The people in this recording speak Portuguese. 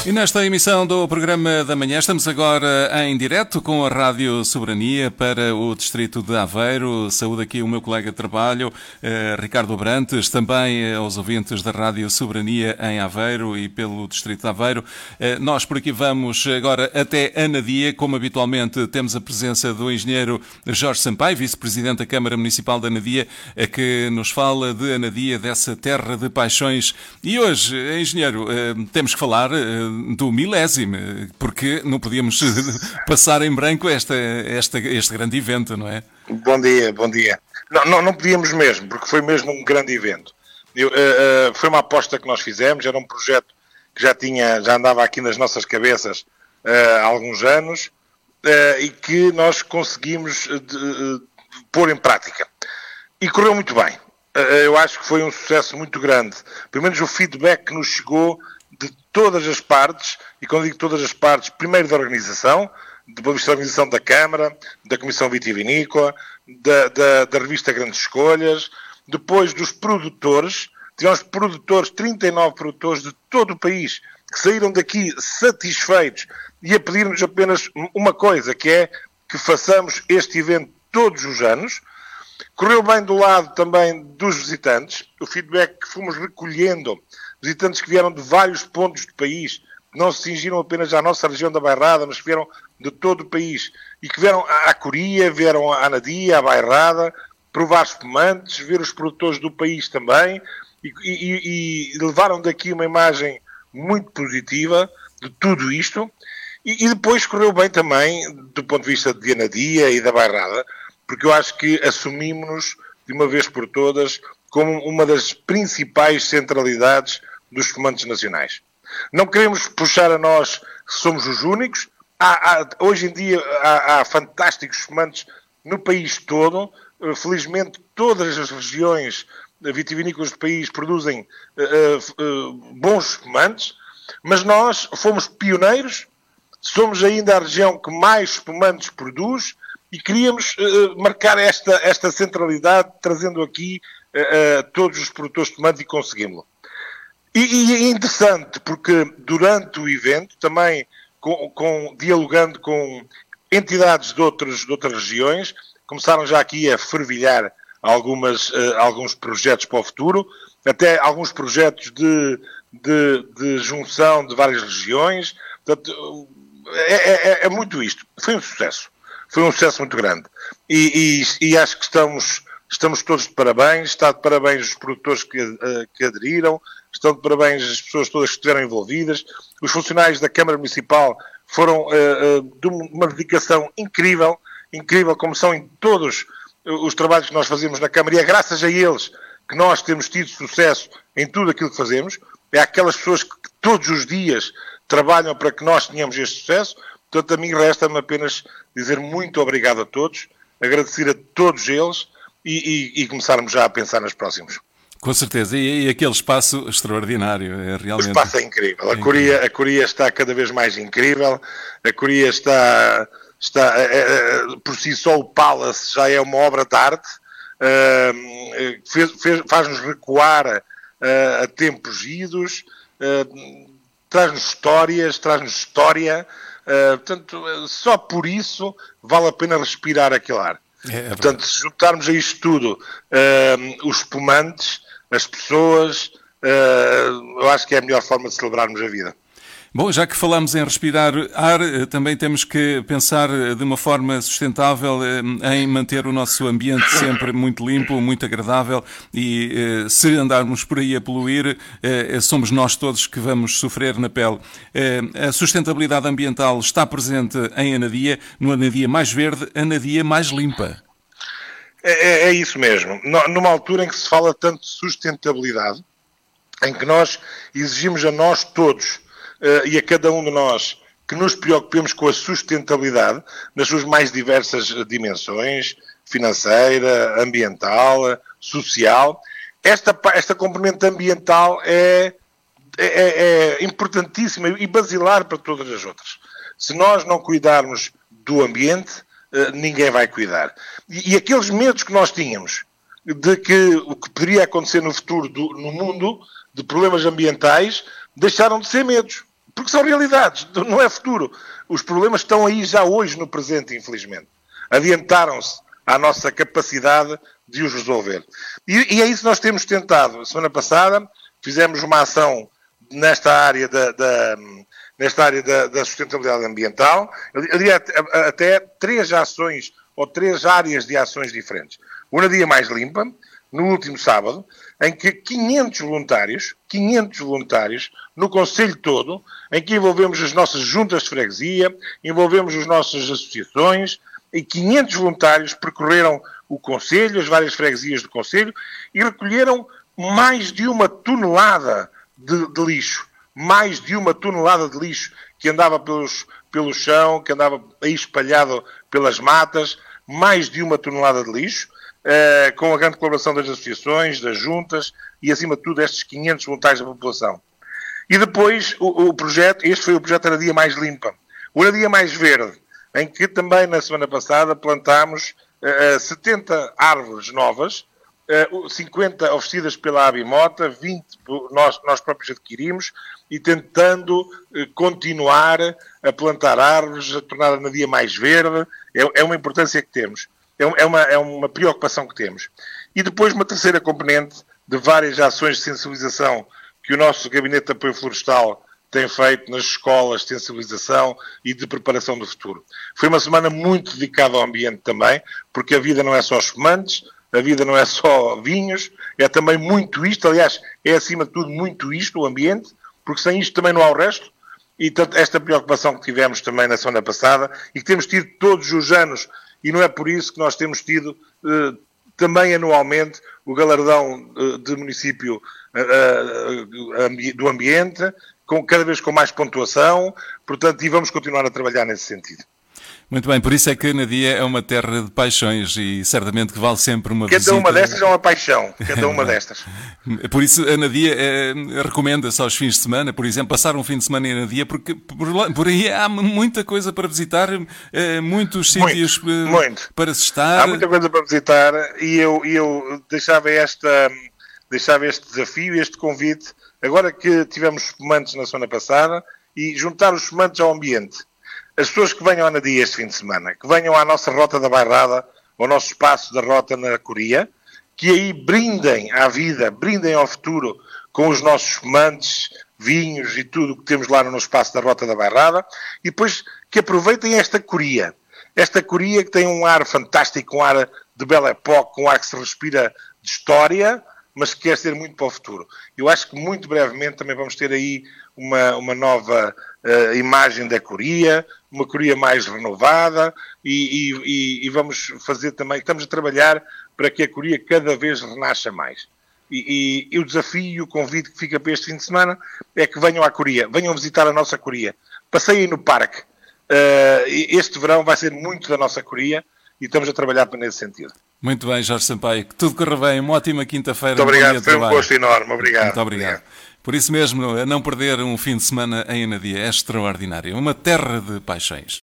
E nesta emissão do programa da manhã estamos agora em direto com a Rádio Soberania para o Distrito de Aveiro. Saúdo aqui o meu colega de trabalho, Ricardo Abrantes, também aos ouvintes da Rádio Soberania em Aveiro e pelo Distrito de Aveiro. Nós por aqui vamos agora até Anadia, como habitualmente temos a presença do engenheiro Jorge Sampaio, vice-presidente da Câmara Municipal de Anadia, que nos fala de Anadia, dessa terra de paixões. E hoje, engenheiro, temos que falar do milésimo, porque não podíamos passar em branco este grande evento, não é? Bom dia. Não podíamos mesmo, porque foi mesmo um grande evento. Foi uma aposta que nós fizemos, era um projeto que já andava aqui nas nossas cabeças há alguns anos e que nós conseguimos pôr em prática. E correu muito bem. Eu acho que foi um sucesso muito grande. Pelo menos o feedback que nos chegou de todas as partes, e quando digo todas as partes, primeiro da organização, depois da organização da Câmara, da Comissão Vitivinícola, da revista Grandes Escolhas, depois dos produtores, tivemos produtores, 39 produtores de todo o país, que saíram daqui satisfeitos e a pedir-nos apenas uma coisa, que é que façamos este evento todos os anos. Correu bem do lado também dos visitantes, o feedback que fomos recolhendo, visitantes que vieram de vários pontos do país, que não se cingiram apenas à nossa região da Bairrada, mas que vieram de todo o país, e que vieram à Coria, vieram à Anadia, à Bairrada, provar espumantes, ver os produtores do país também, e levaram daqui uma imagem muito positiva de tudo isto, e depois correu bem também do ponto de vista de Anadia e da Bairrada, porque eu acho que assumimos-nos de uma vez por todas como uma das principais centralidades dos espumantes nacionais. Não queremos puxar a nós que somos os únicos. Hoje em dia há fantásticos espumantes no país todo. Felizmente todas as regiões vitivinícolas do país produzem bons espumantes, mas nós fomos pioneiros, somos ainda a região que mais espumantes produz e queríamos marcar esta centralidade, trazendo aqui todos os produtores de espumante, e conseguimos-lo. E é interessante, porque durante o evento, também dialogando com entidades de outras regiões, começaram já aqui a fervilhar alguns projetos para o futuro, até alguns projetos de junção de várias regiões. Portanto, é muito isto. Foi um sucesso muito grande. E acho que estamos todos de parabéns. Está de parabéns os produtores que aderiram, estão de parabéns as pessoas todas que estiveram envolvidas. Os funcionários da Câmara Municipal foram de uma dedicação incrível, como são em todos os trabalhos que nós fazemos na Câmara, e é graças a eles que nós temos tido sucesso em tudo aquilo que fazemos. É aquelas pessoas que todos os dias trabalham para que nós tenhamos este sucesso. Portanto, a mim resta-me apenas dizer muito obrigado a todos, agradecer a todos eles e começarmos já a pensar nos próximos. Com certeza, e aquele espaço extraordinário, realmente... O espaço é incrível, a Coria está cada vez mais incrível, a Coria está por si só o Palace já é uma obra de arte, faz-nos recuar a tempos idos, traz-nos história, portanto, só por isso vale a pena respirar aquele ar. Portanto, se juntarmos a isto tudo, os espumantes, as pessoas, eu acho que é a melhor forma de celebrarmos a vida. Bom, já que falamos em respirar ar, também temos que pensar de uma forma sustentável em manter o nosso ambiente sempre muito limpo, muito agradável, e se andarmos por aí a poluir, somos nós todos que vamos sofrer na pele. A sustentabilidade ambiental está presente em Anadia, no Anadia mais verde, Anadia mais limpa. É isso mesmo. Numa altura em que se fala tanto de sustentabilidade, em que nós exigimos a nós todos e a cada um de nós que nos preocupemos com a sustentabilidade nas suas mais diversas dimensões, financeira, ambiental, social. Esta componente ambiental é importantíssima e basilar para todas as outras. Se nós não cuidarmos do ambiente, ninguém vai cuidar. E aqueles medos que nós tínhamos de que o que poderia acontecer no futuro no mundo, de problemas ambientais, deixaram de ser medos. porque são realidades, não é futuro. Os problemas estão aí já hoje no presente, infelizmente. Adiantaram-se à nossa capacidade de os resolver. E é isso que nós temos tentado. A semana passada fizemos uma ação nesta área da sustentabilidade ambiental. Eu diria até 3 ações ou 3 áreas de ações diferentes. Uma Dia Mais Limpa, no último sábado, em que 500 voluntários, no concelho todo, em que envolvemos as nossas juntas de freguesia, envolvemos as nossas associações, e 500 voluntários percorreram o concelho, as várias freguesias do concelho, e recolheram mais de 1 tonelada de lixo. Mais de 1 tonelada de lixo que andava pelo chão, que andava aí espalhado pelas matas, mais de 1 tonelada de lixo, com a grande colaboração das associações, das juntas e, acima de tudo, estes 500 voluntários da população. E depois, o projeto, este foi o projeto Ana Dia Mais Limpa. O Ana Dia Mais Verde, em que também na semana passada plantámos 70 árvores novas, 50 oferecidas pela Abimota, 20 nós próprios adquirimos, e tentando continuar a plantar árvores, a tornar a Ana Dia mais verde. É uma importância que temos. É uma preocupação que temos. E depois uma terceira componente de várias ações de sensibilização que o nosso Gabinete de Apoio Florestal tem feito nas escolas de sensibilização e de preparação do futuro. Foi uma semana muito dedicada ao ambiente também, porque a vida não é só espumantes, a vida não é só vinhos, é também muito isto, aliás, é acima de tudo muito isto, o ambiente, porque sem isto também não há o resto. E tanto esta preocupação que tivemos também na semana passada e que temos tido todos os anos, e não é por isso que nós temos tido também anualmente o galardão de município do ambiente, cada vez com mais pontuação, portanto, e vamos continuar a trabalhar nesse sentido. Muito bem, por isso é que Anadia é uma terra de paixões e certamente que vale sempre uma visita. Cada uma destas é uma paixão, cada uma destas. Por isso Anadia recomenda-se aos fins de semana, por exemplo, passar um fim de semana em Anadia, porque por aí há muita coisa para visitar, muitos sítios para se estar. Há muita coisa para visitar e eu deixava este desafio, este convite, agora que tivemos espumantes na semana passada, e juntar os espumantes ao ambiente. As pessoas que venham a Anadia este fim de semana, que venham à nossa Rota da Bairrada, ao nosso espaço da Rota na Coria, que aí brindem à vida, brindem ao futuro com os nossos espumantes, vinhos e tudo o que temos lá no nosso espaço da Rota da Bairrada, e depois que aproveitem esta Coria que tem um ar fantástico, um ar de Belle Époque, um ar que se respira de história, mas que quer ser muito para o futuro. Eu acho que muito brevemente também vamos ter aí uma nova imagem da Coria, uma Coria mais renovada e vamos fazer também, estamos a trabalhar para que a Coria cada vez renasça mais. E o desafio e o convite que fica para este fim de semana é que venham à Coria, venham visitar a nossa Coria, passeiem no parque. Este verão vai ser muito da nossa Coria e estamos a trabalhar nesse sentido. Muito bem, Jorge Sampaio, que tudo corra bem, uma ótima quinta-feira. Muito obrigado, foi um gosto enorme, obrigado. Muito obrigado. Por isso mesmo, a não perder um fim de semana em Anadia é extraordinário, uma terra de paixões.